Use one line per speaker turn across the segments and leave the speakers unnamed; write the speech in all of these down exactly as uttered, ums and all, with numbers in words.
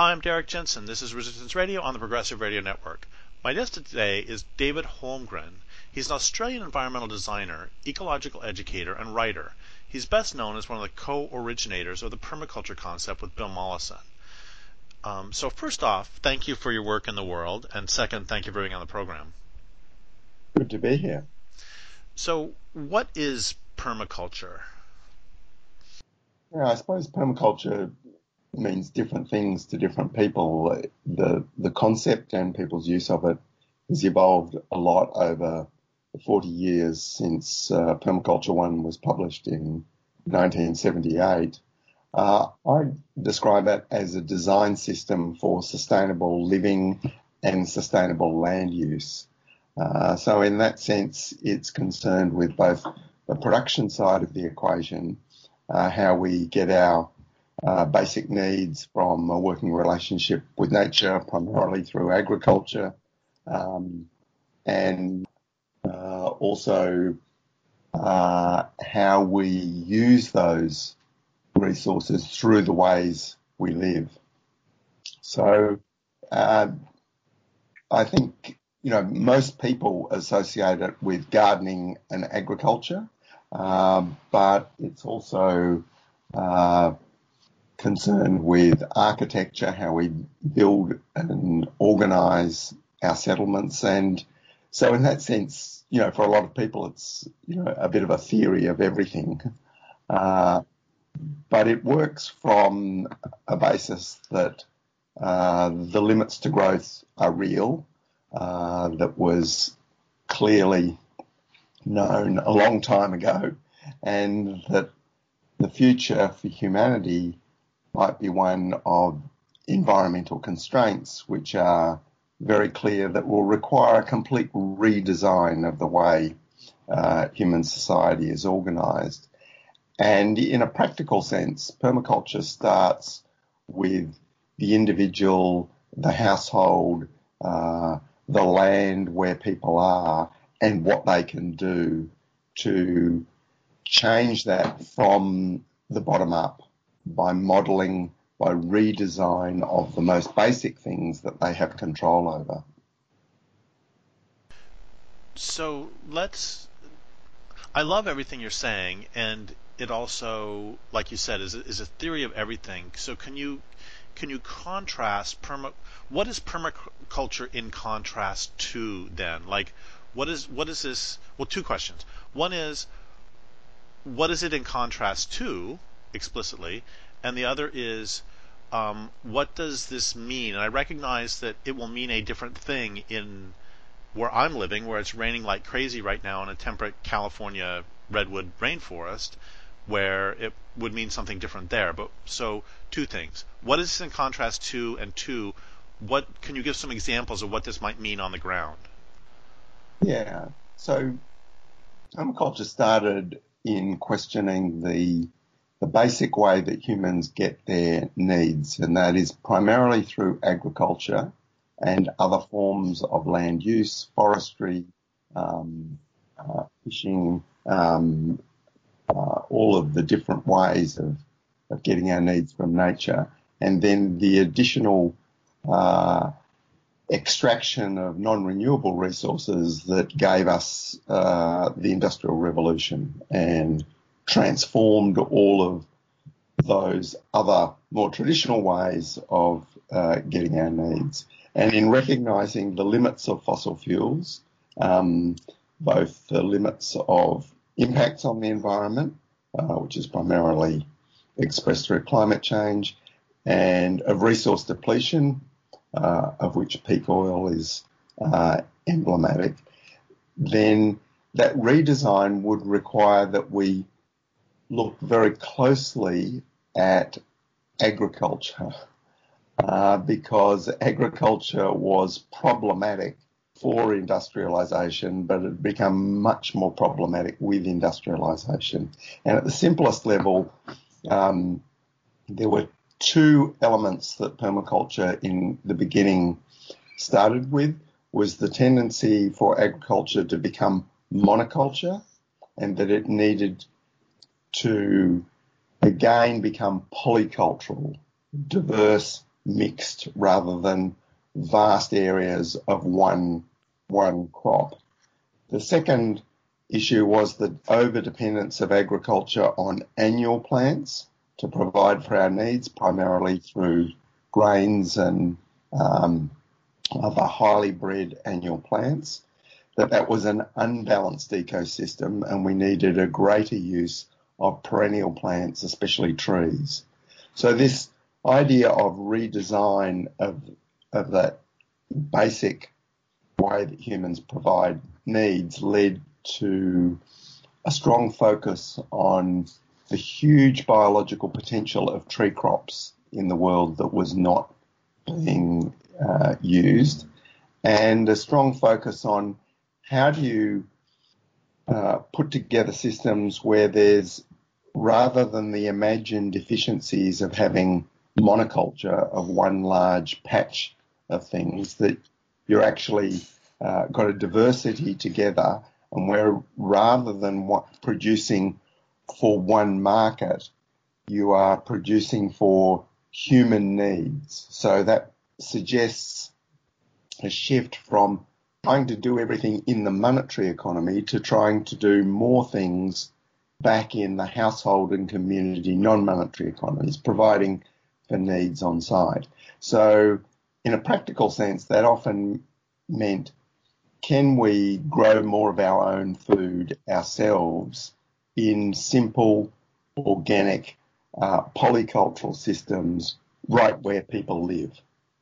Hi, I'm Derek Jensen. This is Resistance Radio on the Progressive Radio Network. My guest today is David Holmgren. He's an Australian environmental designer, ecological educator, and writer. He's best known as one of the co-originators of the permaculture concept with Bill Mollison. Um, so first off, thank you for your work in the world, and second, thank you for being on the program.
Good to be here.
So what is permaculture?
Yeah, I suppose permaculture means different things to different people. The the concept and people's use of it has evolved a lot over the forty years since uh, Permaculture One was published in nineteen seventy-eight. Uh, I describe it as a design system for sustainable living and sustainable land use. Uh, so in that sense, it's concerned with both the production side of the equation, uh, how we get our uh, basic needs from a working relationship with nature, primarily through agriculture, um, and uh, also uh, how we use those resources through the ways we live. So uh, I think, you know, most people associate it with gardening and agriculture, um, but it's also uh, concerned with architecture, how we build and organise our settlements. And so in that sense, you know, for a lot of people, it's, you know, a bit of a theory of everything. Uh, but it works from a basis that uh, the limits to growth are real, uh, that was clearly known a long time ago, and that the future for humanity might be one of environmental constraints, which are very clear, that will require a complete redesign of the way uh, human society is organised. And in a practical sense, permaculture starts with the individual, the household, uh, the land where people are, and what they can do to change that from the bottom up by modelling, by redesign of the most basic things that they have control over.
So let's, I love everything you're saying, and it also, like you said, is a, is a theory of everything. So can you can you contrast perma? What is permaculture in contrast to then? Like, what is what is this? Well, two questions. One is, what is it in contrast to explicitly, and the other is, um, what does this mean? And I recognize that it will mean a different thing in where I'm living, where it's raining like crazy right now in a temperate California redwood rainforest, where it would mean something different there. But so two things. What is this in contrast to, and two, what can you give some examples of what this might mean on the ground?
Yeah. So permaculture started in questioning the the basic way that humans get their needs, and that is primarily through agriculture and other forms of land use, forestry, um, uh, fishing, um, uh, all of the different ways of, of getting our needs from nature, and then the additional uh, extraction of non-renewable resources that gave us uh, the Industrial Revolution and transformed all of those other more traditional ways of uh, getting our needs. And in recognising the limits of fossil fuels, um, both the limits of impacts on the environment, uh, which is primarily expressed through climate change, and of resource depletion, uh, of which peak oil is uh, emblematic, then that redesign would require that we look very closely at agriculture. Uh, because agriculture was problematic for industrialisation, but it had become much more problematic with industrialisation. And at the simplest level, um, there were two elements that permaculture in the beginning started with, was the tendency for agriculture to become monoculture, and that it needed to again become polycultural, diverse mixed rather than vast areas of one one crop. The second issue was the overdependence of agriculture on annual plants to provide for our needs, primarily through grains and um, other highly bred annual plants, that that was an unbalanced ecosystem and we needed a greater use of perennial plants, especially trees. So this idea of redesign of, of that basic way that humans provide needs led to a strong focus on the huge biological potential of tree crops in the world that was not being uh, used, and a strong focus on how do you uh, put together systems where there's, rather than the imagined efficiencies of having monoculture of one large patch of things, that you're actually uh, got a diversity together, and where rather than what, producing for one market, you are producing for human needs. So that suggests a shift from trying to do everything in the monetary economy to trying to do more things back in the household and community non-monetary economies, providing for needs on site. So in a practical sense, that often meant, can we grow more of our own food ourselves in simple, organic, uh, polycultural systems right where people live?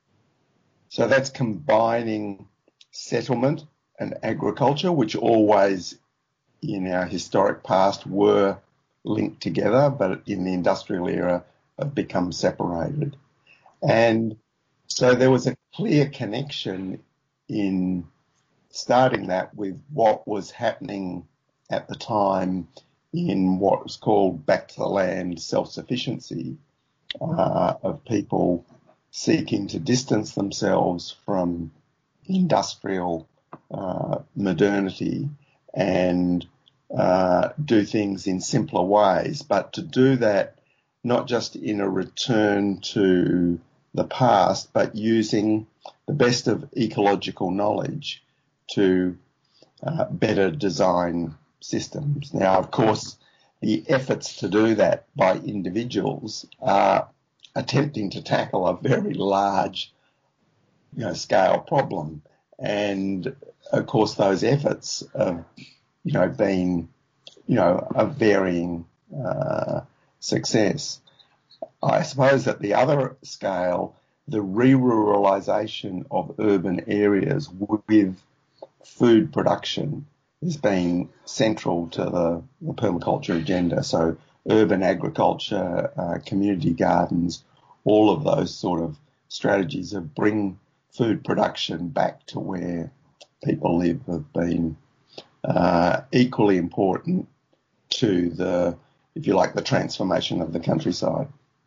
So that's combining settlement and agriculture, which always in our historic past were linked together, but in the industrial era have become separated. And so there was a clear connection in starting that with what was happening at the time in what was called back to the land self-sufficiency, uh, of people seeking to distance themselves from industrial uh, modernity and uh, do things in simpler ways, but to do that not just in a return to the past, but using the best of ecological knowledge to uh, better design systems. Now, of course, the efforts to do that by individuals are attempting to tackle a very large, you know, scale problem. And of course, those efforts have, you know, been, you know, of varying uh, success. I suppose at the other scale, the re-ruralisation of urban areas with food production has been central to the, the permaculture agenda. So urban agriculture, uh, community gardens, all of those sort of strategies of bring food production back to where people live have been uh, equally important to the, if you like, the transformation of the countryside.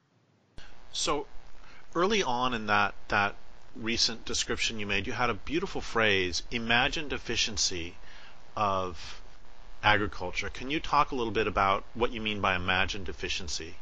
So early on in that, that recent description you made, you had a beautiful phrase, imagined efficiency of agriculture. Can you talk a little bit about what you mean by imagined efficiency?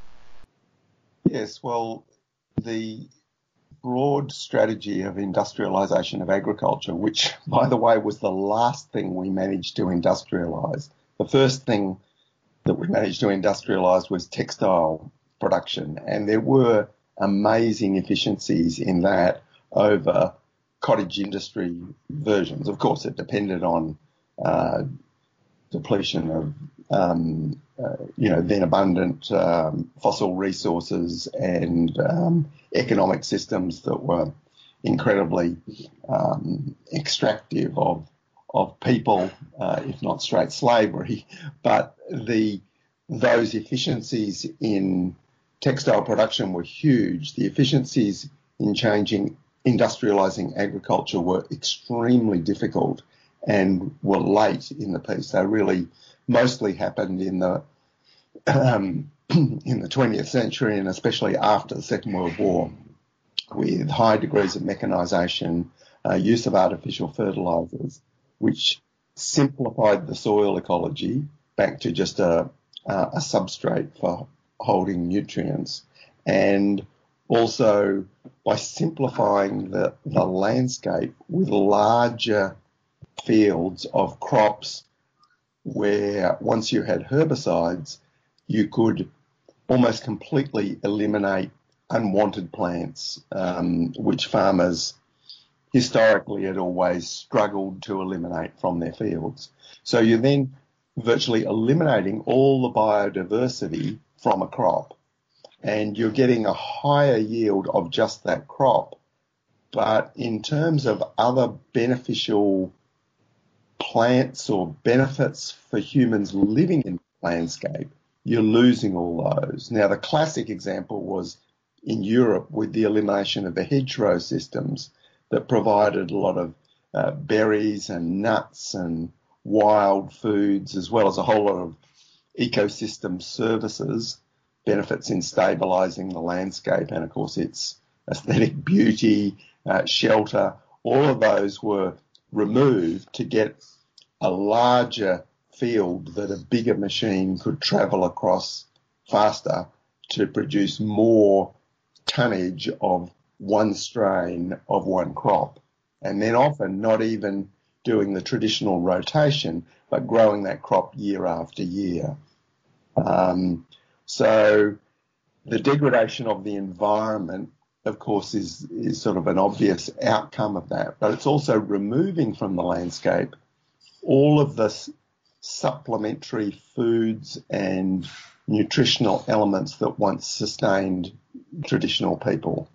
Yes, well, the broad strategy of industrialisation of agriculture, which, by the way, was the last thing we managed to industrialise. The first thing that we managed to industrialise was textile production, and there were amazing efficiencies in that over cottage industry versions. Of course, it depended on uh, depletion of, um, uh, you know, then abundant um, fossil resources and um, economic systems that were incredibly um, extractive of of people, uh, if not straight slavery. But the those efficiencies in textile production were huge. The efficiencies in changing, industrialising agriculture were extremely difficult and were late in the piece. They really mostly happened in the um, in the twentieth century, and especially after the Second World War, with high degrees of mechanisation, uh, use of artificial fertilisers, which simplified the soil ecology back to just a, a substrate for holding nutrients, and also by simplifying the, the landscape with larger fields of crops where once you had herbicides, you could almost completely eliminate unwanted plants, um, which farmers historically had always struggled to eliminate from their fields. So you're then virtually eliminating all the biodiversity from a crop, and you're getting a higher yield of just that crop. But in terms of other beneficial plants or benefits for humans living in the landscape, you're losing all those. Now, the classic example was in Europe with the elimination of the hedgerow systems that provided a lot of uh, berries and nuts and wild foods, as well as a whole lot of ecosystem services, benefits in stabilising the landscape and, of course, its aesthetic beauty, uh, shelter. All of those were removed to get a larger field that a bigger machine could travel across faster to produce more tonnage of one strain of one crop, and then often not even doing the traditional rotation, but growing that crop year after year. Um, so the degradation of the environment, of course, is, is sort of an obvious outcome of that, but it's also removing from the landscape all of the supplementary foods and nutritional elements that once sustained traditional people.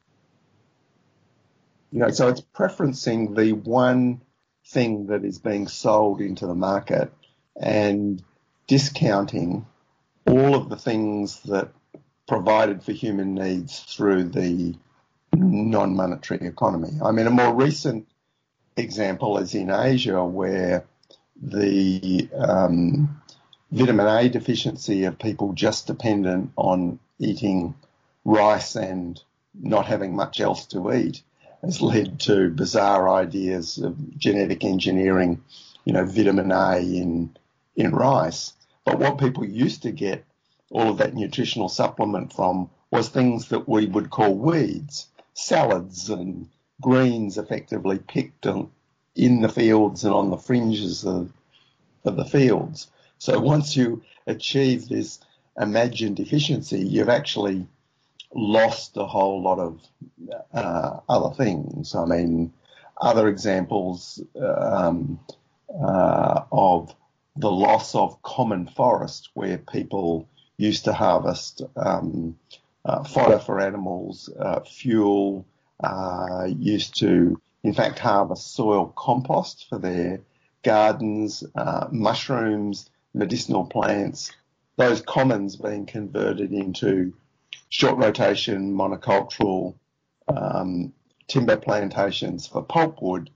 You know, so it's preferencing the one thing that is being sold into the market and discounting all of the things that provided for human needs through the non-monetary economy. I mean, a more recent example is in Asia, where the um, vitamin A deficiency of people just dependent on eating rice and not having much else to eat has led to bizarre ideas of genetic engineering, you know, vitamin A in in rice. But what people used to get all of that nutritional supplement from was things that we would call weeds, salads and greens effectively picked in the fields and on the fringes of, of the fields. So once you achieve this imagined efficiency, you've actually lost a whole lot of uh, other things. I mean, other examples um, uh, of the loss of common forest, where people used to harvest um, uh, fodder for animals, uh, fuel, uh, used to, in fact, harvest soil compost for their gardens, uh, mushrooms, medicinal plants, those commons being converted into short rotation, monocultural um, timber plantations for pulpwood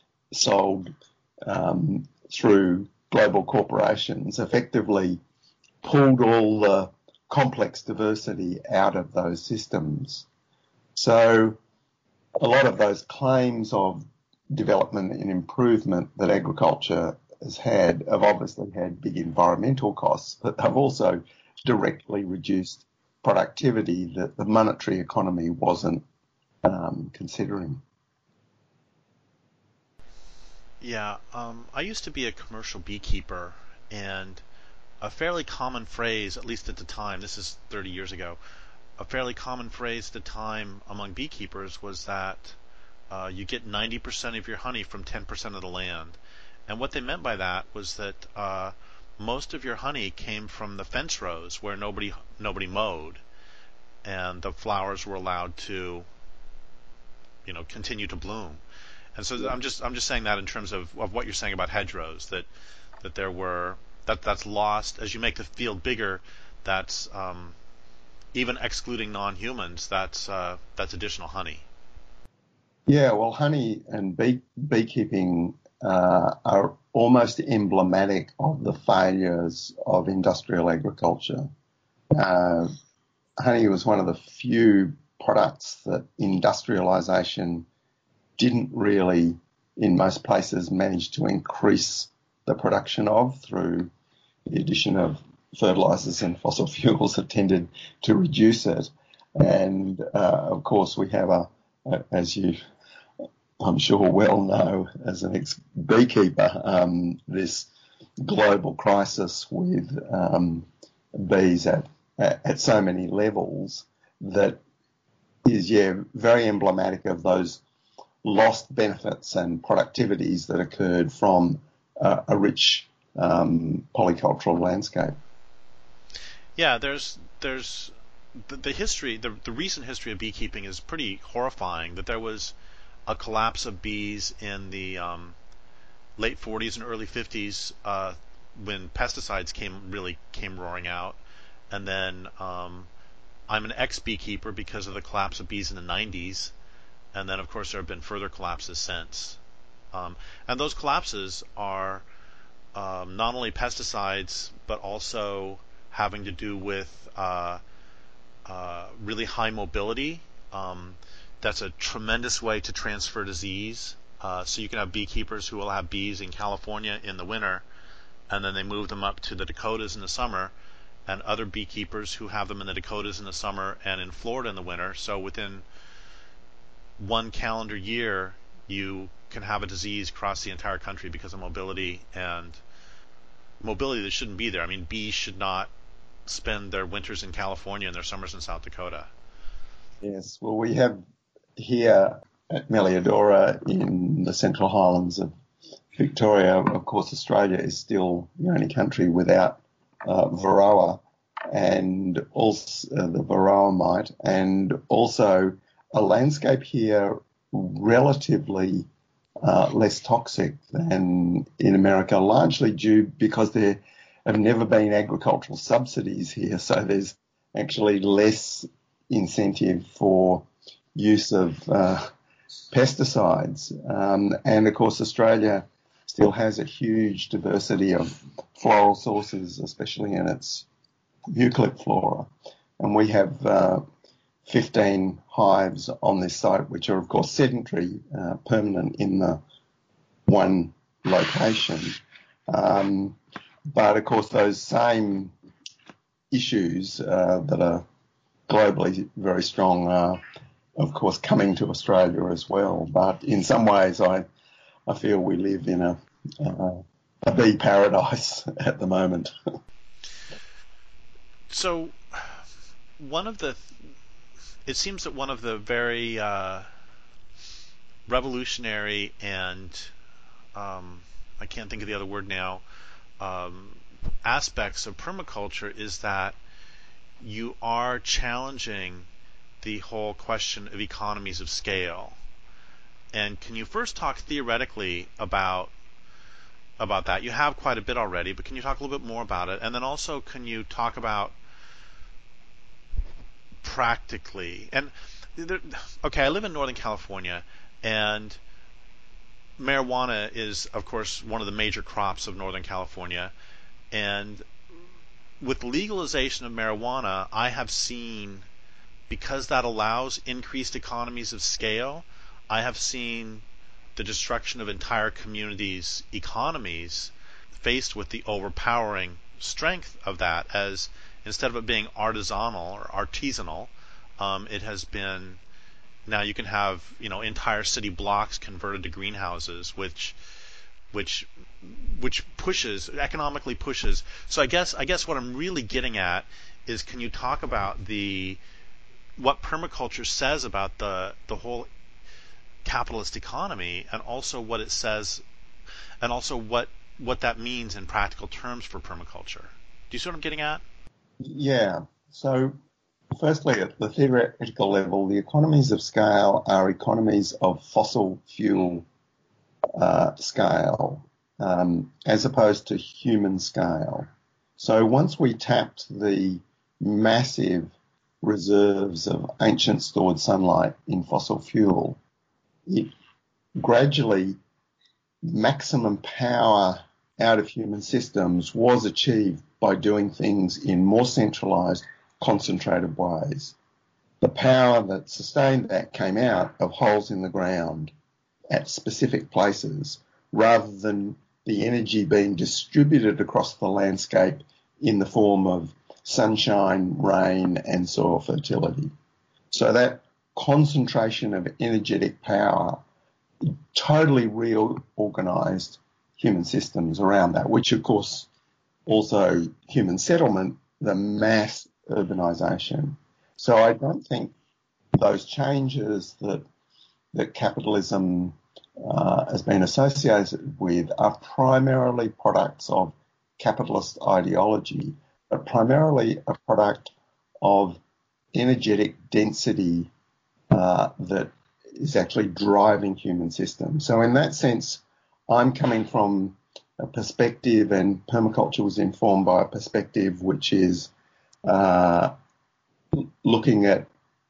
sold um, through global corporations, effectively pulled all the complex diversity out of those systems. So a lot of those claims of development and improvement that agriculture has had have obviously had big environmental costs, but they've also directly reduced productivity that the monetary economy wasn't um, considering.
Yeah, um, I used to be a commercial beekeeper, and a fairly common phrase, at least at the time, this is thirty years ago, a fairly common phrase at the time among beekeepers was that uh, you get ninety percent of your honey from ten percent of the land. And what they meant by that was that uh, most of your honey came from the fence rows where nobody nobody mowed, and the flowers were allowed to, you know, continue to bloom. And so I'm just I'm just saying that in terms of, of what you're saying about hedgerows, that that there were that that's lost as you make the field bigger. That's um, even excluding non-humans. That's uh, that's additional honey.
Yeah, well, honey and bee beekeeping uh, are almost emblematic of the failures of industrial agriculture. Uh, honey was one of the few products that industrialization didn't really, in most places, manage to increase the production of through the addition of fertilizers and fossil fuels that tended to reduce it. And uh, of course, we have a, a, as you, I'm sure, well know as an ex-beekeeper, um, this global crisis with um, bees at, at at so many levels that is, yeah, very emblematic of those lost benefits and productivities that occurred from uh, a rich um, polycultural landscape.
Yeah, there's there's the, the history, the, the recent history of beekeeping is pretty horrifying. That there was a collapse of bees in the um, late forties and early fifties uh, when pesticides came really came roaring out, and then um, I'm an ex-beekeeper because of the collapse of bees in the nineties, and then of course there have been further collapses since. Um, and those collapses are um, not only pesticides, but also having to do with uh, uh, really high mobility. Um, that's a tremendous way to transfer disease. Uh, so you can have beekeepers who will have bees in California in the winter, and then they move them up to the Dakotas in the summer, and other beekeepers who have them in the Dakotas in the summer and in Florida in the winter. So within one calendar year, you can have a disease across the entire country because of mobility, and mobility that shouldn't be there. I mean, bees should not spend their winters in California and their summers in South Dakota.
Yes, well, we have here at Melliodora in the Central Highlands of Victoria, of course, Australia is still the only country without uh, Varroa and also uh, the Varroa mite, and also a landscape here relatively uh, less toxic than in America, largely due because there have never been agricultural subsidies here, so there's actually less incentive for use of uh, pesticides. Um, and of course, Australia still has a huge diversity of floral sources, especially in its eucalypt flora. And we have uh, fifteen hives on this site, which are, of course, sedentary, uh, permanent in the one location. Um, but, of course, those same issues uh, that are globally very strong are, of course, coming to Australia as well. But in some ways, I I feel we live in a uh, a bee paradise at the moment.
So, one of the, it seems that one of the very uh, revolutionary and um, I can't think of the other word now, um, aspects of permaculture is that you are challenging the whole question of economies of scale. And can you first talk theoretically about about that? You have quite a bit already, but can you talk a little bit more about it? And then also, can you talk about practically? And there, okay, I live in Northern California, and marijuana is, of course, one of the major crops of Northern California. And with legalization of marijuana, I have seen, because that allows increased economies of scale, I have seen the destruction of entire communities' economies faced with the overpowering strength of that, as instead of it being artisanal or artisanal, um, it has been, now you can have, you know, entire city blocks converted to greenhouses, which which which pushes, economically pushes. So I guess I guess what I'm really getting at is, can you talk about the what permaculture says about the the whole capitalist economy, and also what it says, and also what what that means in practical terms for permaculture. Do you see what I'm getting at?
Yeah. So firstly, at the theoretical level, the economies of scale are economies of fossil fuel uh, scale, um, as opposed to human scale. So once we tapped the massive reserves of ancient stored sunlight in fossil fuel, it gradually, maximum power out of human systems was achieved by doing things in more centralized, concentrated ways. The power that sustained that came out of holes in the ground at specific places, rather than the energy being distributed across the landscape in the form of sunshine, rain, and soil fertility. So that concentration of energetic power totally reorganized human systems around that, which of course also human settlement, the mass urbanization. So I don't think those changes that that capitalism uh, has been associated with are primarily products of capitalist ideology, but primarily a product of energetic density uh, that is actually driving human systems. So in that sense, I'm coming from a perspective, and permaculture was informed by a perspective which is uh, looking at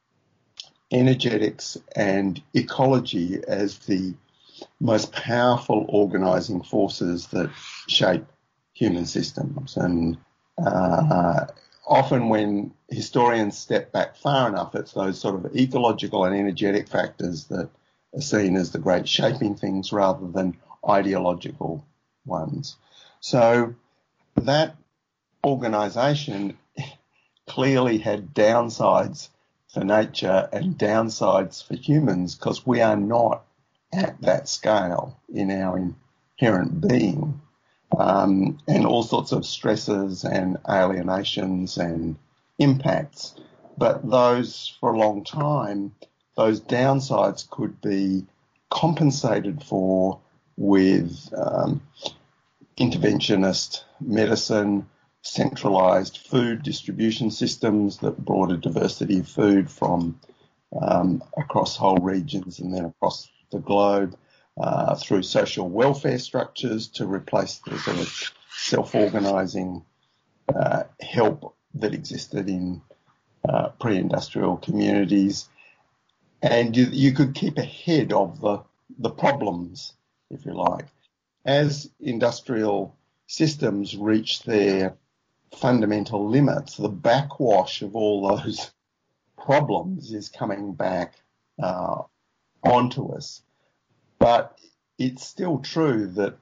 energetics and ecology as the most powerful organising forces that shape human systems. And uh, often when historians step back far enough, it's those sort of ecological and energetic factors that are seen as the great shaping things rather than ideological ones. So that organisation clearly had downsides for nature and downsides for humans, because we are not at that scale in our inherent being, um, and all sorts of stresses and alienations and impacts. But those, for a long time, those downsides could be compensated for with um, interventionist medicine, centralised food distribution systems that brought a diversity of food from um, across whole regions and then across the globe, uh, through social welfare structures to replace the sort of self-organising uh, help that existed in uh, pre-industrial communities. And you, you could keep ahead of the, the problems, if you like. As industrial systems reach their fundamental limits, the backwash of all those problems is coming back uh, onto us. But it's still true that,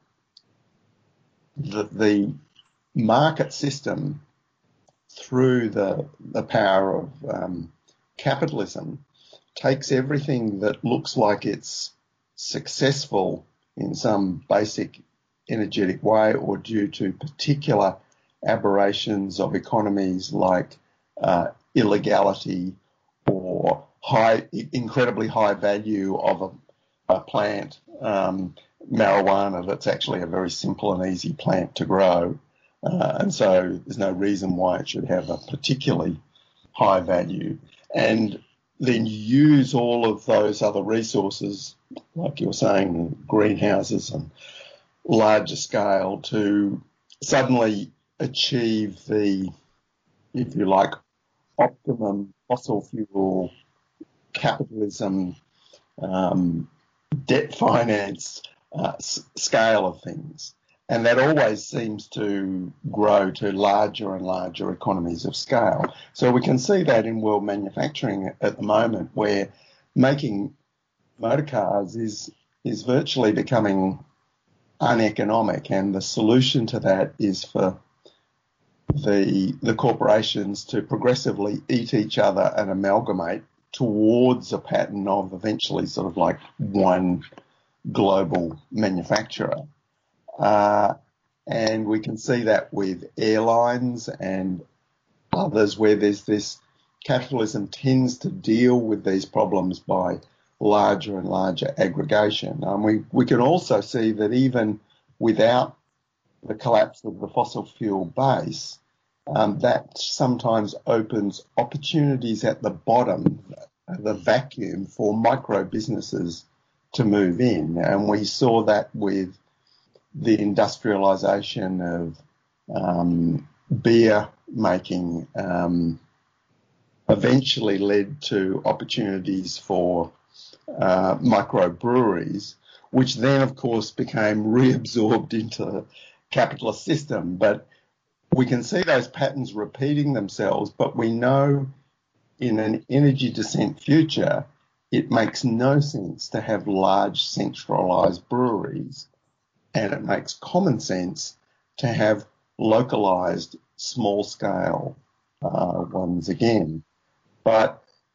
that the market system, through the, the power of um, capitalism, takes everything that looks like it's successful in some basic energetic way or due to particular aberrations of economies like uh, illegality or high, incredibly high value of a, a plant, um, marijuana, that's actually a very simple and easy plant to grow. Uh, and so there's no reason why it should have a particularly high value. And then use all of those other resources, like you were saying, greenhouses and larger scale, to suddenly achieve the, if you like, optimum fossil fuel capitalism, um, debt finance uh, s- scale of things. And that always seems to grow to larger and larger economies of scale. So we can see that in world manufacturing at the moment, where making motor cars is is virtually becoming uneconomic, and the solution to that is for the the corporations to progressively eat each other and amalgamate towards a pattern of eventually sort of like one global manufacturer. Uh, and we can see that with airlines and others, where there's this capitalism tends to deal with these problems by larger and larger aggregation. Um, we, we can also see that even without the collapse of the fossil fuel base, um, that sometimes opens opportunities at the bottom, the vacuum, for micro businesses to move in. And we saw that with the industrialization of um, beer making, um, eventually led to opportunities for uh, microbreweries, which then, of course, became reabsorbed into the capitalist system. But we can see those patterns repeating themselves, but we know in an energy descent future, it makes no sense to have large centralized breweries, and it makes common sense to have localized small scale uh, ones again. But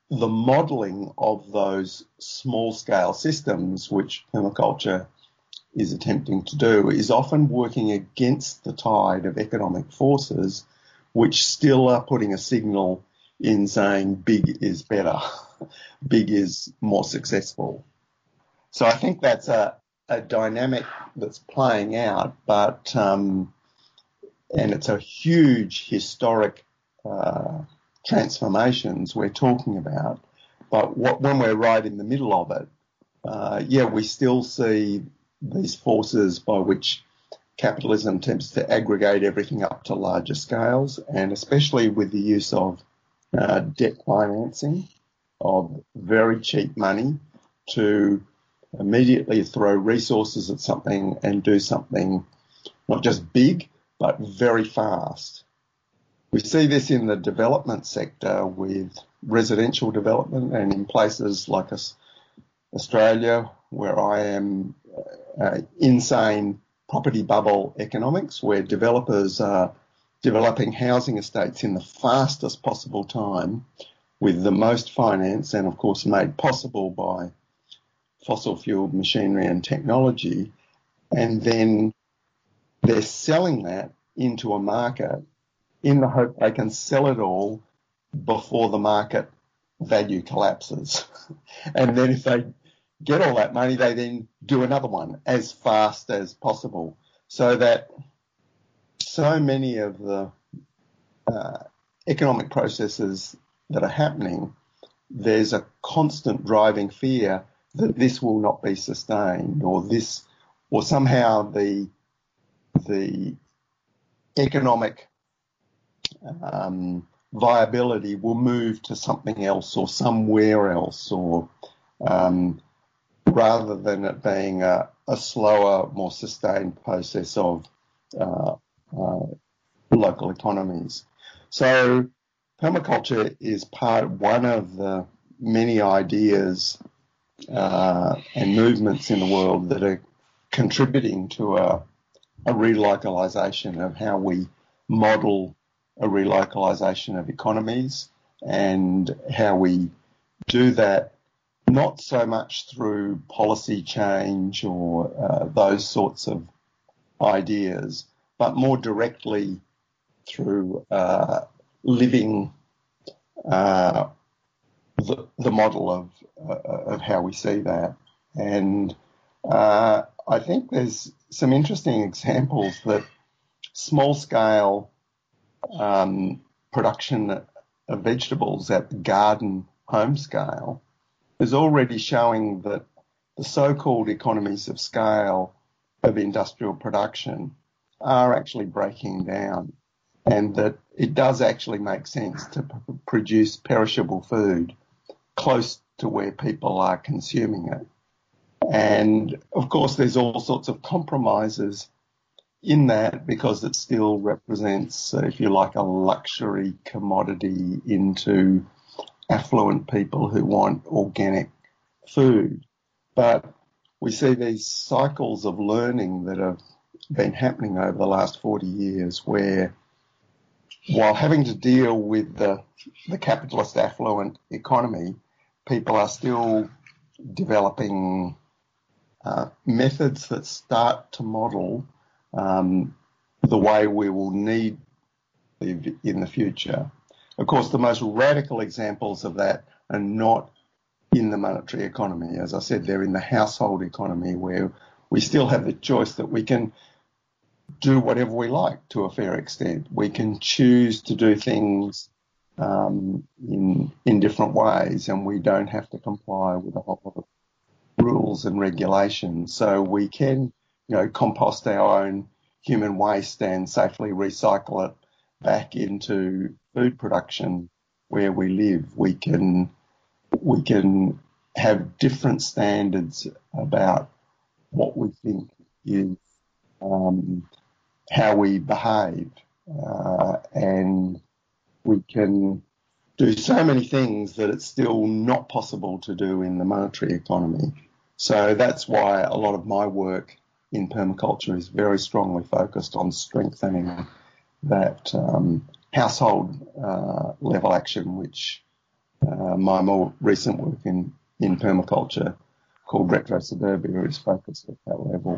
the modelling of those small-scale systems, which permaculture is attempting to do, is often working against the tide of economic forces, which still are putting a signal in saying big is better, big is more successful. So I think that's a, a dynamic that's playing out, but um, and it's a huge historic uh, transformations we're talking about. But what, when we're right in the middle of it, uh, yeah, we still see these forces by which capitalism attempts to aggregate everything up to larger scales, and especially with the use of uh, debt financing, of very cheap money to immediately throw resources at something and do something not just big, but very fast. We see this in the development sector with residential development, and in places like Australia, where I am, uh, insane property bubble economics, where developers are developing housing estates in the fastest possible time with the most finance, and of course made possible by fossil fuel machinery and technology, and then they're selling that into a market in the hope they can sell it all before the market value collapses. And then if they get all that money, they then do another one as fast as possible, so that so many of the uh, economic processes that are happening, there's a constant driving fear that this will not be sustained, or this, or somehow the the economic um, viability will move to something else or somewhere else, or um, rather than it being a, a slower, more sustained process of uh, uh, local economies. So permaculture is part one of the many ideas uh, and movements in the world that are contributing to a, a relocalisation of how we model a relocalisation of economies, and how we do that not so much through policy change or uh, those sorts of ideas, but more directly through uh, living uh, the, the model of uh, of how we see that. And uh, I think there's some interesting examples that small-scale um, production of vegetables at the garden home scale is already showing that the so-called economies of scale of industrial production are actually breaking down, and that it does actually make sense to p- produce perishable food close to where people are consuming it. And of course, there's all sorts of compromises in that, because it still represents, uh, if you like, a luxury commodity into affluent people who want organic food. But we see these cycles of learning that have been happening over the last forty years, where while having to deal with the, the capitalist affluent economy, people are still developing uh, methods that start to model um, the way we will need to live in the future. Of course, the most radical examples of that are not in the monetary economy. As I said, they're in the household economy, where we still have the choice that we can do whatever we like to a fair extent. We can choose to do things um, in in different ways, and we don't have to comply with a whole lot of rules and regulations. So we can, you know, compost our own human waste and safely recycle it back into food production where we live. We can we can have different standards about what we think is um, how we behave, uh, and we can do so many things that it's still not possible to do in the monetary economy. So that's why a lot of my work in permaculture is very strongly focused on strengthening that um, household uh, level action, which Uh, my more recent work in, in permaculture called Retrosuburbia is focused at that level.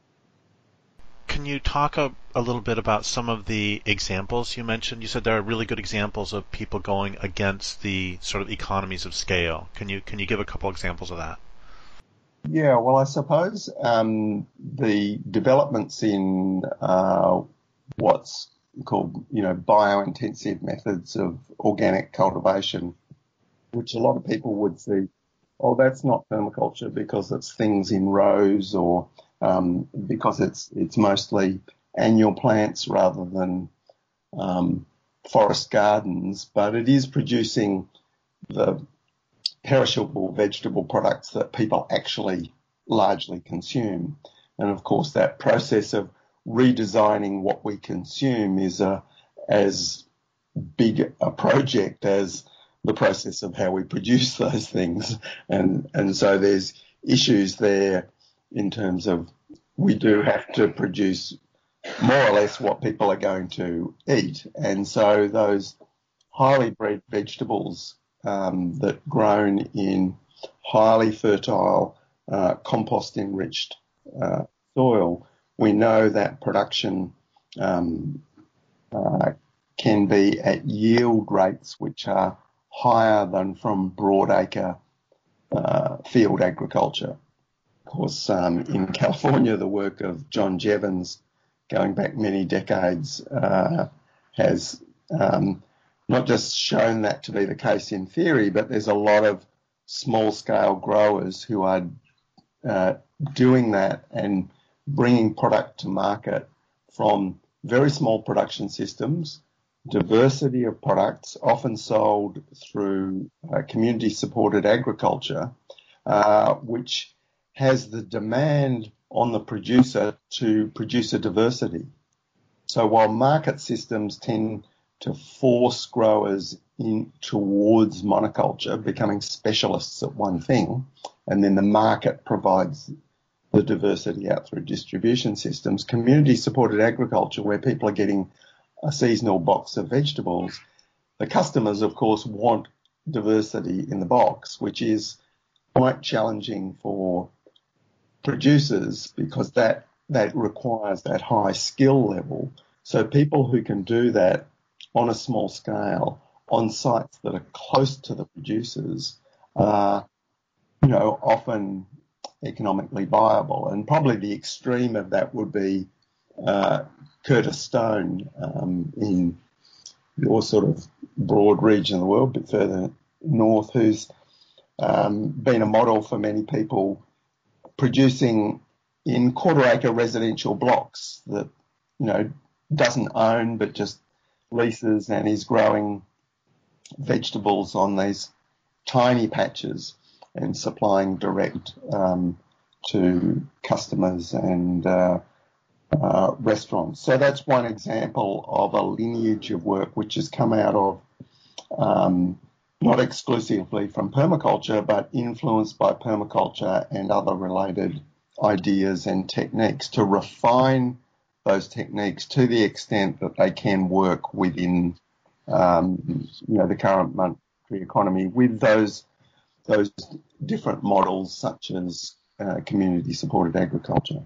Can you talk a, a little bit about some of the examples you mentioned? You said there are really good examples of people going against the sort of economies of scale. Can you can you give a couple examples of that?
Yeah, well, I suppose um, the developments in uh, what's called, you know, bio-intensive methods of organic cultivation, which a lot of people would see, oh, that's not permaculture because it's things in rows, or um, because it's it's mostly annual plants rather than um, forest gardens, but it is producing the perishable vegetable products that people actually largely consume. And of course, that process of redesigning what we consume is a, as big a project as the process of how we produce those things. And, and so there's issues there in terms of we do have to produce more or less what people are going to eat. And so those highly bred vegetables um, that grown in highly fertile, uh, compost-enriched uh, soil, we know that production um, uh, can be at yield rates which are higher than from broadacre uh, field agriculture. Of course, um, in California, the work of John Jevons, going back many decades, uh, has um, not just shown that to be the case in theory, but there's a lot of small-scale growers who are uh, doing that and bringing product to market from very small production systems, diversity of products, often sold through uh, community-supported agriculture, uh, which has the demand on the producer to produce a diversity. So while market systems tend to force growers in towards monoculture, becoming specialists at one thing, and then the market provides the diversity out through distribution systems, community-supported agriculture, where people are getting a seasonal box of vegetables, the customers, of course, want diversity in the box, which is quite challenging for producers because that that requires that high skill level. So people who can do that on a small scale on sites that are close to the producers are, you know, often economically viable. And probably the extreme of that would be uh, Curtis Stone um, in your sort of broad region of the world, a bit further north, who's um, been a model for many people producing in quarter acre residential blocks that, you know, doesn't own but just leases, and is growing vegetables on these tiny patches and supplying direct um, to customers and uh, uh, restaurants. So that's one example of a lineage of work which has come out of um, not exclusively from permaculture, but influenced by permaculture and other related ideas and techniques to refine those techniques to the extent that they can work within, um, you know, the current monetary economy with those those different models, such as uh, community-supported agriculture.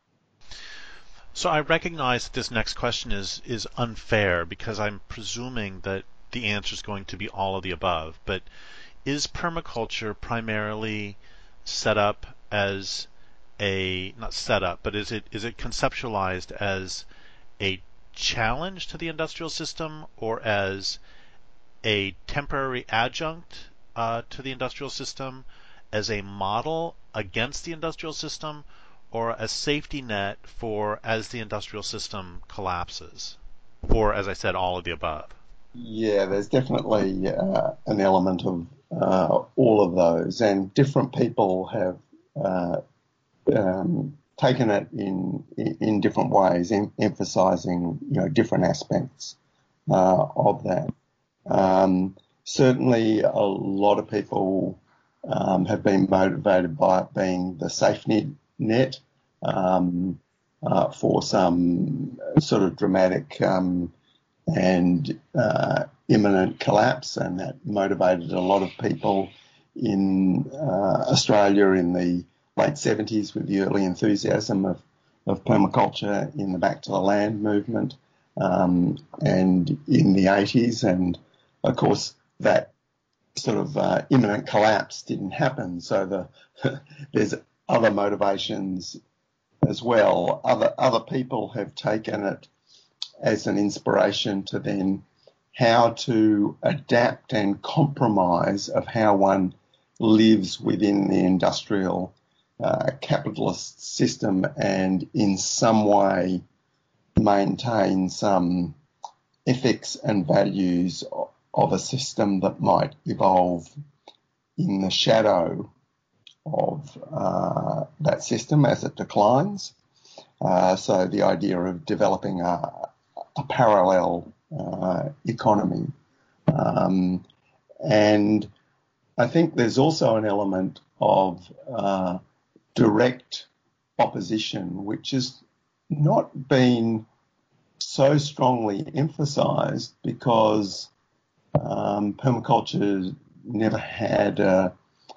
So I recognize that this next question is is unfair because I'm presuming that the answer is going to be all of the above. But is permaculture primarily set up as a, not set up, but is it is it conceptualized as a challenge to the industrial system or as a temporary adjunct uh, to the industrial system, as a model against the industrial system, or a safety net for as the industrial system collapses? Or, as I said, all of the above?
Yeah, there's definitely uh, an element of uh, all of those, and different people have uh, um, taken it in in different ways, em- emphasising, you know, different aspects uh, of that. Um, certainly, a lot of people um, have been motivated by it being the safety net um, uh, for some sort of dramatic Um, and uh, imminent collapse, and that motivated a lot of people in uh, Australia in the late seventies with the early enthusiasm of, of permaculture in the Back to the Land movement, um, and in the eighties. And of course, that sort of uh, imminent collapse didn't happen. So the there's other motivations as well. Other other people have taken it as an inspiration to then how to adapt and compromise of how one lives within the industrial uh, capitalist system, and in some way maintain some ethics and values of a system that might evolve in the shadow of uh, that system as it declines. Uh, so the idea of developing a, a parallel uh, economy. Um, and I think there's also an element of uh, direct opposition, which has not been so strongly emphasised because um, permaculture never had a,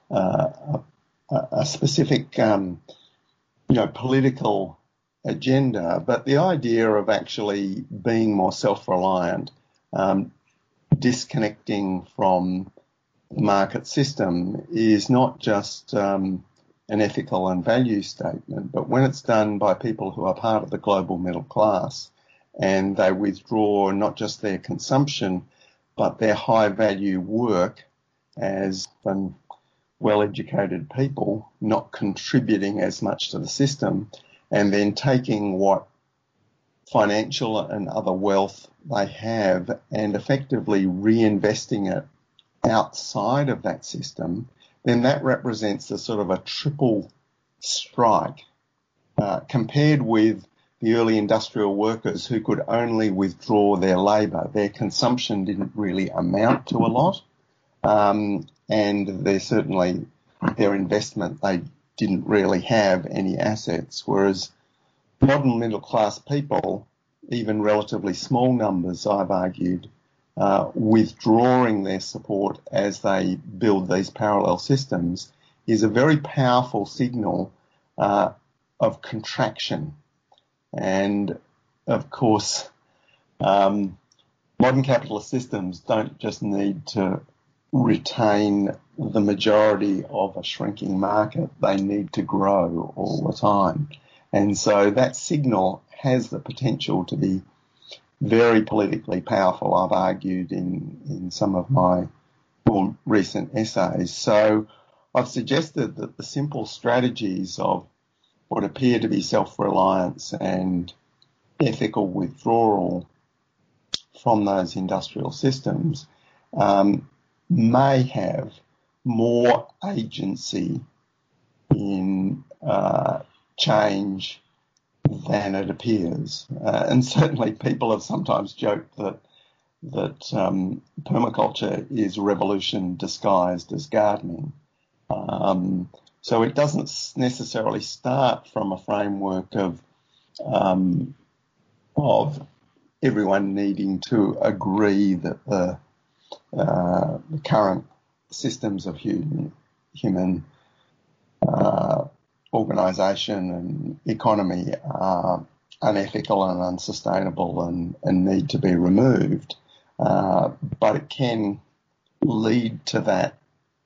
a, a specific, um, you know, political agenda, but the idea of actually being more self-reliant, um, disconnecting from the market system is not just um, an ethical and value statement, but when it's done by people who are part of the global middle class and they withdraw not just their consumption, but their high-value work as um, well-educated people, not contributing as much to the system, and then taking what financial and other wealth they have and effectively reinvesting it outside of that system, then that represents a sort of a triple strike uh, compared with the early industrial workers who could only withdraw their labour. Their consumption didn't really amount to a lot, um, and they certainly, their investment, they didn't really have any assets, whereas modern middle-class people, even relatively small numbers, I've argued, uh, withdrawing their support as they build these parallel systems is a very powerful signal uh, of contraction. And, of course, um, modern capitalist systems don't just need to retain the majority of a shrinking market, they need to grow all the time. And so that signal has the potential to be very politically powerful, I've argued in, in some of my more recent essays. So I've suggested that the simple strategies of what appear to be self-reliance and ethical withdrawal from those industrial systems um, may have more agency in uh, change than it appears. Uh, and certainly people have sometimes joked that that um, permaculture is revolution disguised as gardening. Um, so it doesn't necessarily start from a framework of um, of everyone needing to agree that the, uh, the current systems of human, human uh, organisation and economy are unethical and unsustainable and, and need to be removed. Uh, but it can lead to that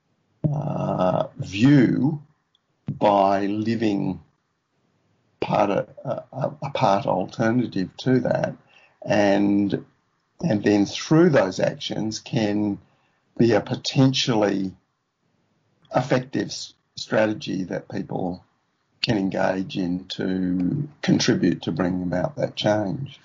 uh, view by living part of, a, a part alternative to that, and and then through those actions can be a potentially effective strategy that people can engage in to contribute to bringing about that change.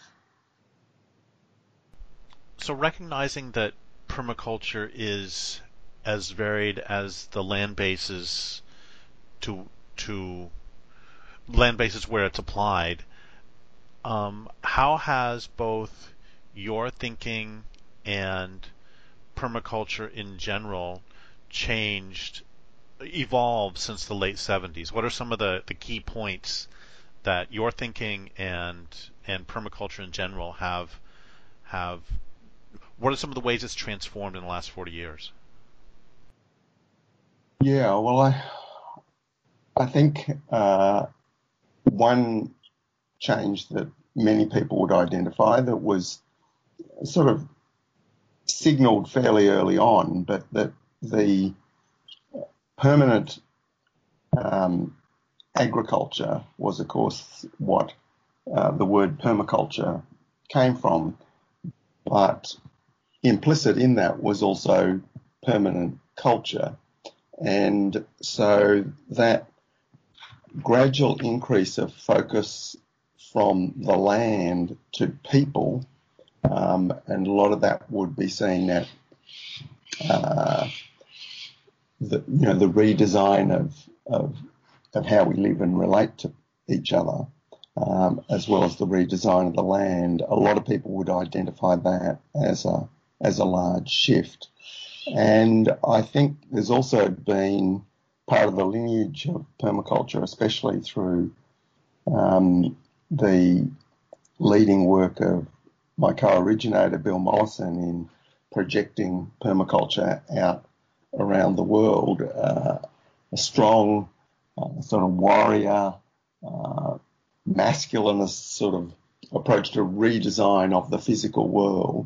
So recognizing that permaculture is as varied as the land bases to to land bases where it's applied, um, how has both your thinking and permaculture in general changed, evolved since the late seventies? What are some of the, the key points that your thinking and and permaculture in general have have what are some of the ways it's transformed in the last forty years?
Yeah, well, I I think uh, one change that many people would identify that was sort of signalled fairly early on, but that the permanent um, agriculture was, of course, what uh, the word permaculture came from, but implicit in that was also permanent culture. And so that gradual increase of focus from the land to people, um, and a lot of that would be seen at uh, the, you know, the redesign of, of of how we live and relate to each other, um, as well as the redesign of the land. A lot of people would identify that as a as a large shift. And I think there's also been part of the lineage of permaculture, especially through um, the leading work of my co-originator, Bill Mollison, in projecting permaculture out around the world, uh, a strong uh, sort of warrior, uh, masculinist sort of approach to redesign of the physical world,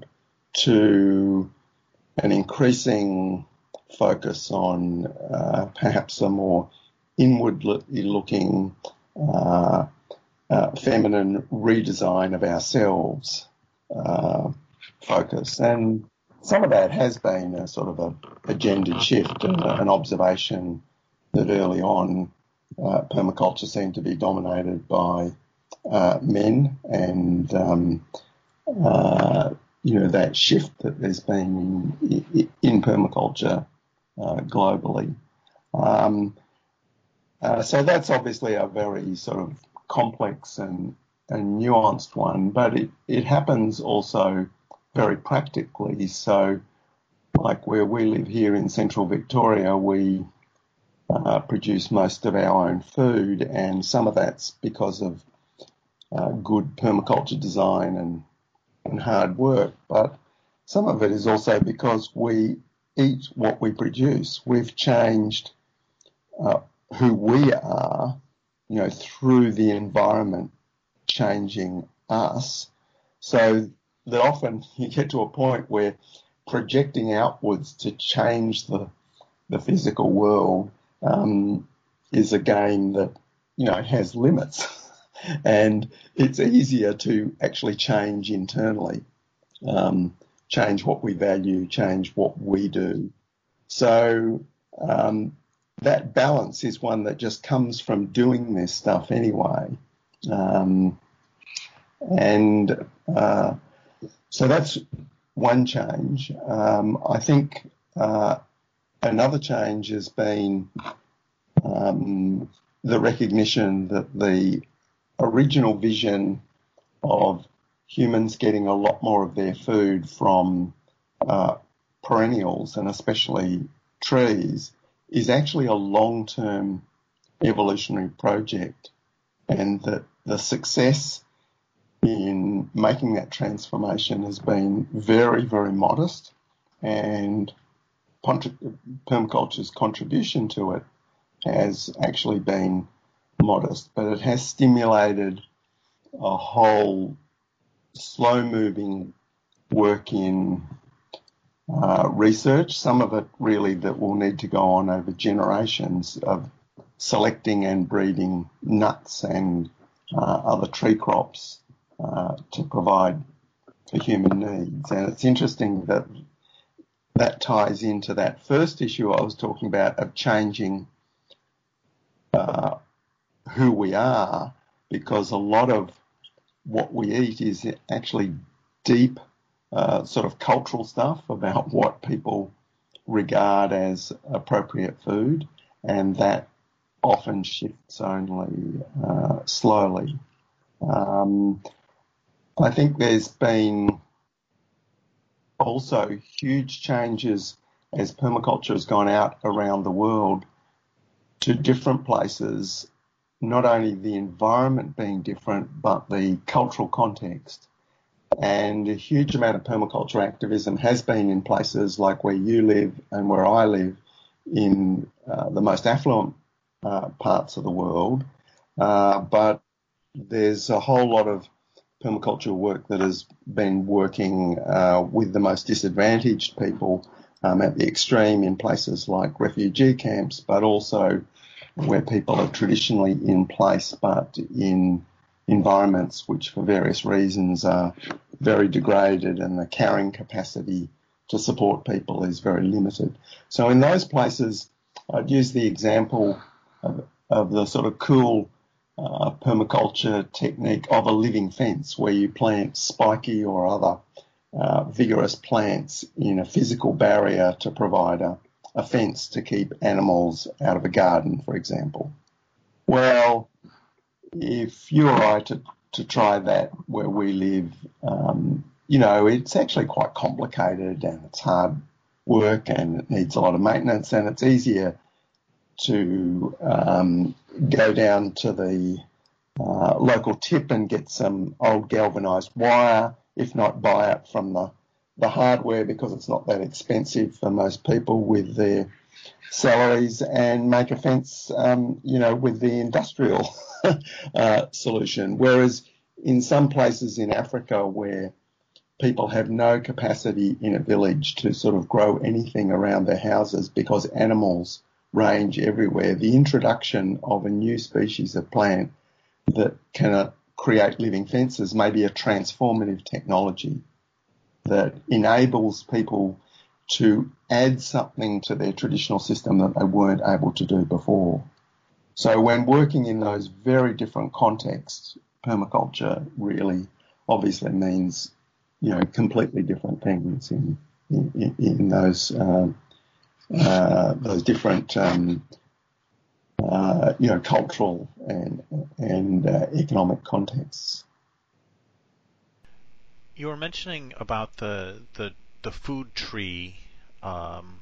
to an increasing focus on uh, perhaps a more inwardly looking uh, uh, feminine redesign of ourselves uh, focus. And some of that has been a sort of a, a gendered shift, and an observation that early on uh, permaculture seemed to be dominated by uh, men, and um, uh, you know, that shift that there's been in, in permaculture uh, globally. Um, uh, so that's obviously a very sort of complex and, and nuanced one, but it, it happens also very practically. So like where we live here in central Victoria, we uh, produce most of our own food, and some of that's because of uh, good permaculture design and and hard work, but some of it is also because we eat what we produce. We've changed uh, who we are, you know, through the environment changing us, so that often you get to a point where projecting outwards to change the the physical world um, is a game that, you know, has limits. And it's easier to actually change internally, um, change what we value, change what we do. So um, that balance is one that just comes from doing this stuff anyway. Um, and uh, so that's one change. Um, I think uh, another change has been um, the recognition that the original vision of humans getting a lot more of their food from uh, perennials, and especially trees, is actually a long-term evolutionary project, and that the success in making that transformation has been very, very modest, and permaculture's contribution to it has actually been modest, but it has stimulated a whole slow-moving work in uh, research, some of it really that will need to go on over generations, of selecting and breeding nuts and uh, other tree crops uh, to provide for human needs. And it's interesting that that ties into that first issue I was talking about of changing uh, who we are, because a lot of what we eat is actually deep uh, sort of cultural stuff about what people regard as appropriate food, and that often shifts only uh, slowly. Um, I think there's been also huge changes as permaculture has gone out around the world to different places, not only the environment being different, but the cultural context. And a huge amount of permaculture activism has been in places like where you live and where I live in uh, the most affluent uh, parts of the world. Uh, but there's a whole lot of permaculture work that has been working uh, with the most disadvantaged people um, at the extreme in places like refugee camps, but also where people are traditionally in place but in environments which for various reasons are very degraded and the carrying capacity to support people is very limited. So in those places, I'd use the example of, of the sort of cool uh, permaculture technique of a living fence where you plant spiky or other uh, vigorous plants in a physical barrier to provide a, a fence to keep animals out of a garden, for example. Well, if you or I to, to try that where we live, um, you know, it's actually quite complicated and it's hard work and it needs a lot of maintenance, and it's easier to um, go down to the uh, local tip and get some old galvanised wire, if not buy it from the, the hardware because it's not that expensive for most people with their salaries, and make a fence, um, you know, with the industrial uh, solution. Whereas in some places in Africa where people have no capacity in a village to sort of grow anything around their houses because animals range everywhere, the introduction of a new species of plant that can uh, create living fences may be a transformative technology that enables people to add something to their traditional system that they weren't able to do before. So when working in those very different contexts, permaculture really obviously means, you know, completely different things in in, in those uh, uh, those different um, uh, you know cultural and and uh, economic contexts.
You were mentioning about the the the food tree um,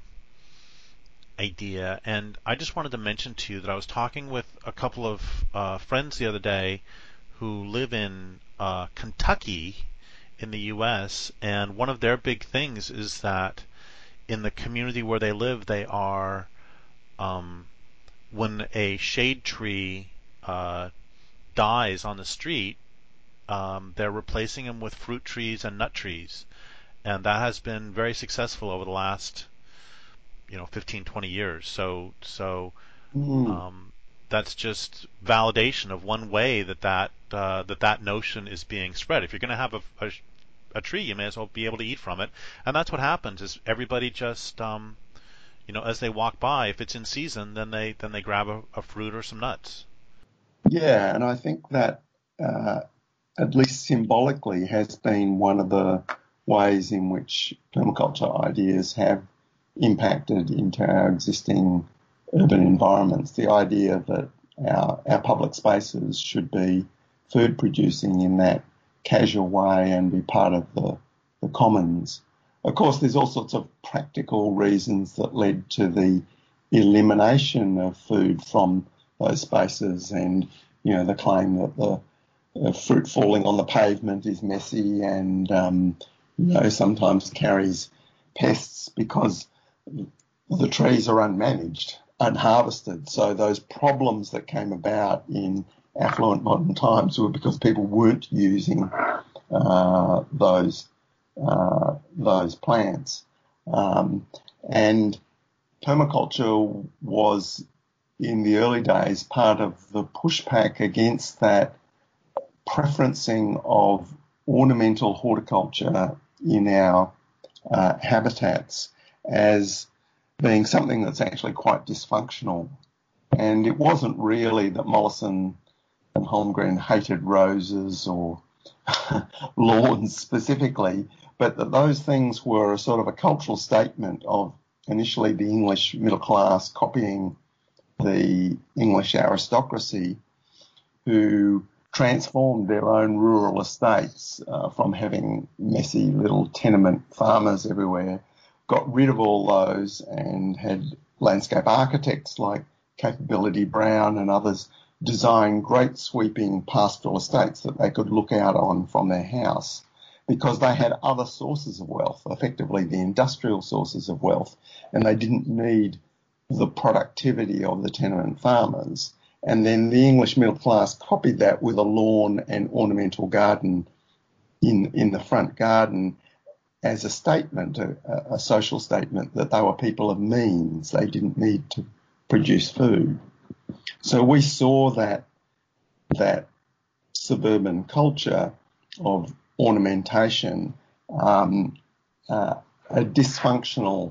idea, and I just wanted to mention to you that I was talking with a couple of uh, friends the other day who live in uh, Kentucky in the U S, and one of their big things is that in the community where they live, they are um, when a shade tree uh, dies on the street, um, they're replacing them with fruit trees and nut trees, and that has been very successful over the last, you know, fifteen, twenty years. So, so
Mm.
um, that's just validation of one way that that uh, that that notion is being spread. If you're going to have a, a a tree, you may as well be able to eat from it, and that's what happens. Is everybody just um, you know, as they walk by, if it's in season, then they then they grab a, a fruit or some nuts.
Yeah, and I think that uh, at least symbolically has been one of the ways in which permaculture ideas have impacted into our existing urban environments. The idea that our, our public spaces should be food producing in that casual way and be part of the, the commons. Of course, there's all sorts of practical reasons that led to the elimination of food from those spaces, and, you know, the claim that the uh, fruit falling on the pavement is messy and, um, you know, sometimes carries pests because the trees are unmanaged, unharvested. So those problems that came about in affluent modern times were because people weren't using uh, those uh, those plants. Um, and permaculture was, in the early days, part of the pushback against that preferencing of ornamental horticulture in our uh, habitats as being something that's actually quite dysfunctional. And it wasn't really that Mollison and Holmgren hated roses or lawns specifically, but that those things were a sort of a cultural statement of initially the English middle class copying the English aristocracy, who transformed their own rural estates uh, from having messy little tenement farmers everywhere, got rid of all those and had landscape architects like Capability Brown and others design great sweeping pastoral estates that they could look out on from their house. because they had other sources of wealth, effectively the industrial sources of wealth, and they didn't need the productivity of the tenement farmers. And then the English middle class copied that with a lawn and ornamental garden in, in the front garden as a statement, a, a social statement that they were people of means. They didn't need to produce food. So we saw that that suburban culture of ornamentation, um, uh, a dysfunctional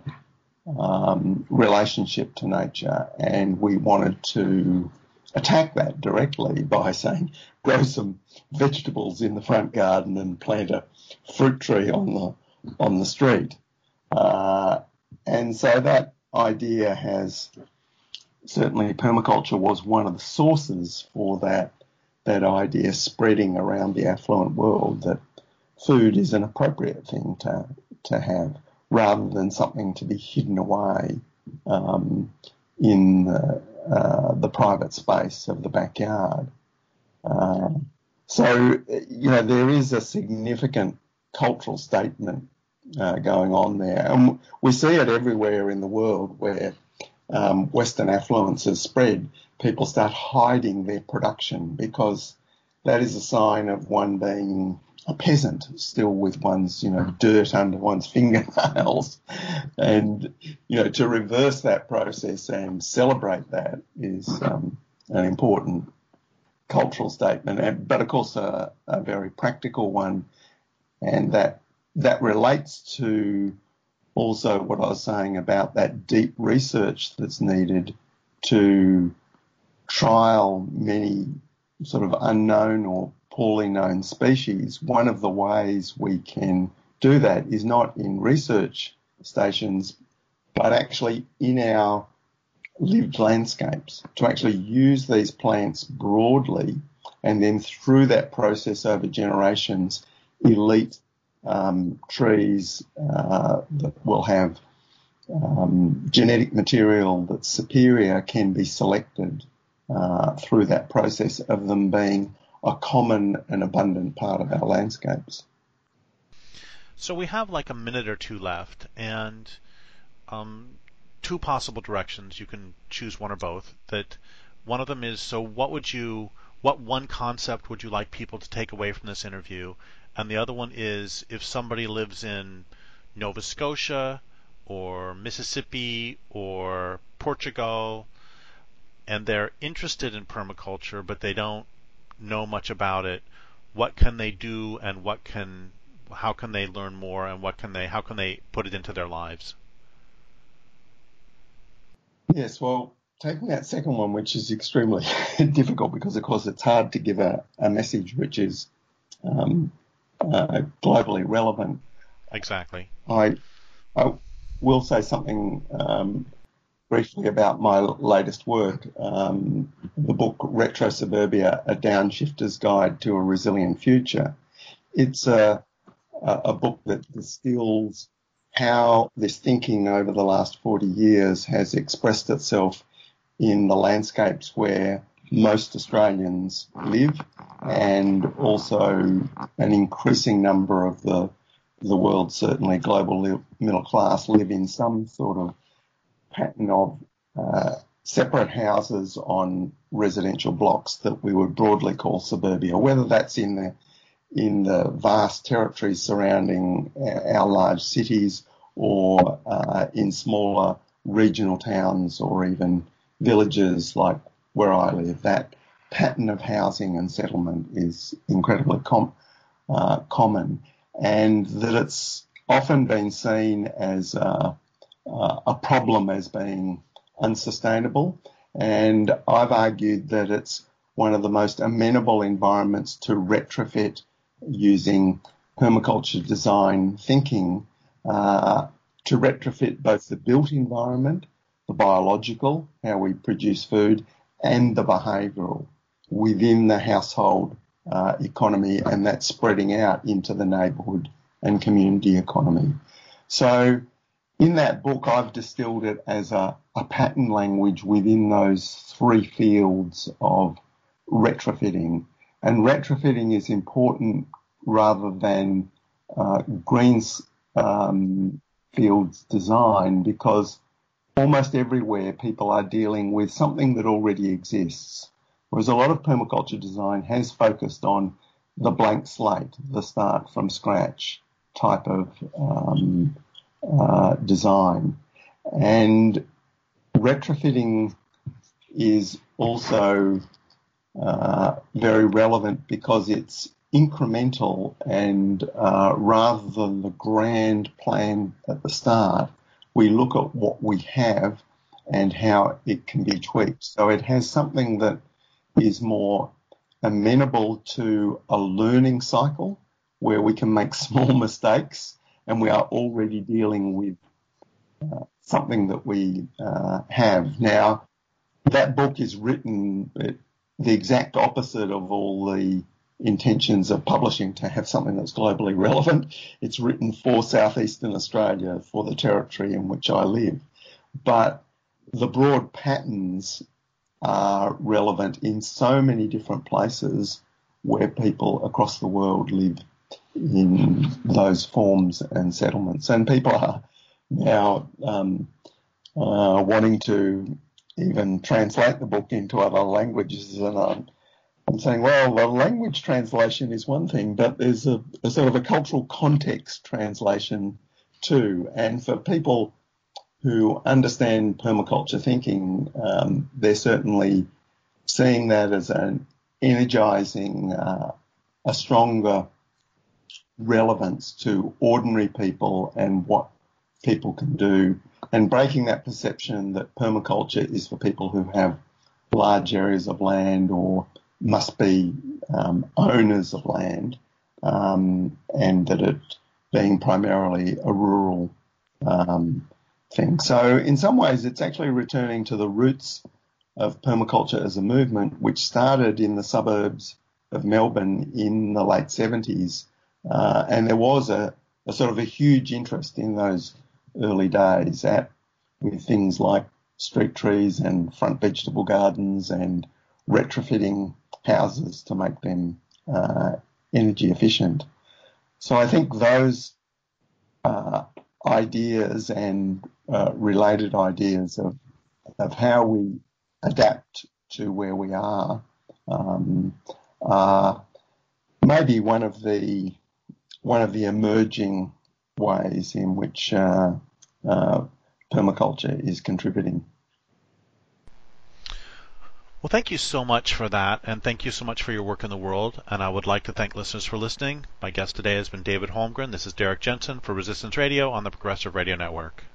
um, relationship to nature, and we wanted to attack that directly by saying, grow some vegetables in the front garden and plant a fruit tree on the on the street. Uh, and so that idea has, certainly permaculture was one of the sources for that, that idea spreading around the affluent world, that food is an appropriate thing to, to have rather than something to be hidden away um, in the, uh, the private space of the backyard. Uh, so, you know, there is a significant cultural statement uh, going on there. And we see it everywhere in the world where um, Western affluence has spread. People start hiding their production because that is a sign of one being a peasant, still with one's, you know, dirt under one's fingernails. And, you know, to reverse that process and celebrate that is um, an important cultural statement, and, but of course a, a very practical one, and that that relates to also what I was saying about that deep research that's needed to trial many sort of unknown or poorly known species. One of the ways we can do that is not in research stations, but actually in our lived landscapes, to actually use these plants broadly, and then through that process over generations, elite um, trees uh, that will have um, genetic material that's superior can be selected uh, through that process of them being a common and abundant part of our landscapes.
So we have like a minute or two left, and um, two possible directions. You can choose one or both. That one of them is, so what would you, what one concept would you like people to take away from this interview? And the other one is, if somebody lives in Nova Scotia or Mississippi or Portugal and they're interested in permaculture but they don't know much about it, what can they do, and what can, how can they learn more, and what can they, how can they put it into their lives?
Yes, well, taking that second one, which is extremely difficult because, of course, it's hard to give a, a message which is um, uh, globally relevant.
Exactly.
I, I will say something um, briefly about my latest work, um, the book Retro Suburbia, A Downshifter's Guide to a Resilient Future. It's a, a book that distills how this thinking over the last forty years has expressed itself in the landscapes where most Australians live, and also an increasing number of the the world, certainly global li- middle class, live in some sort of pattern of uh, separate houses on residential blocks that we would broadly call suburbia, whether that's in the in the vast territories surrounding our large cities, or uh, in smaller regional towns, or even villages like where I live. That pattern of housing and settlement is incredibly com- uh, common, and that it's often been seen as a, a problem as being unsustainable. And I've argued that it's one of the most amenable environments to retrofit using permaculture design thinking, uh, to retrofit both the built environment, the biological, how we produce food, and the behavioural within the household uh, economy, and that's spreading out into the neighbourhood and community economy. So in that book, I've distilled it as a, a pattern language within those three fields of retrofitting. And retrofitting is important rather than uh, greens um, fields design, because almost everywhere people are dealing with something that already exists. Whereas a lot of permaculture design has focused on the blank slate, the start from scratch type of um, uh, design. And retrofitting is also uh, very relevant because it's incremental, and uh, rather than the grand plan at the start, we look at what we have and how it can be tweaked. So it has something that is more amenable to a learning cycle where we can make small mistakes and we are already dealing with uh, something that we uh, have. Now, that book is written the exact opposite of all the intentions of publishing, to have something that's globally relevant. It's written for Southeastern Australia, for the territory in which I live. But the broad patterns are relevant in so many different places where people across the world live in those forms and settlements. And people are now um, uh, wanting to even translate the book into other languages. And I'm, I'm saying, well, the language translation is one thing, but there's a, a sort of a cultural context translation too. And for people who understand permaculture thinking, um, they're certainly seeing that as an energizing, uh, a stronger relevance to ordinary people and what people can do, and breaking that perception that permaculture is for people who have large areas of land or must be um, owners of land, um, and that it being primarily a rural um, thing. So in some ways, it's actually returning to the roots of permaculture as a movement, which started in the suburbs of Melbourne in the late seventies. Uh, and there was a, a sort of a huge interest in those early days at with things like street trees and front vegetable gardens and retrofitting houses to make them uh, energy efficient. So I think those uh, ideas and uh, related ideas of of how we adapt to where we are um, are maybe one of the one of the emerging ways in which uh, uh, permaculture is contributing.
Well, thank you so much for that, and thank you so much for your work in the world. And I would like to thank listeners for listening. My guest today has been David Holmgren. This is Derek Jensen for Resistance Radio on the Progressive Radio Network.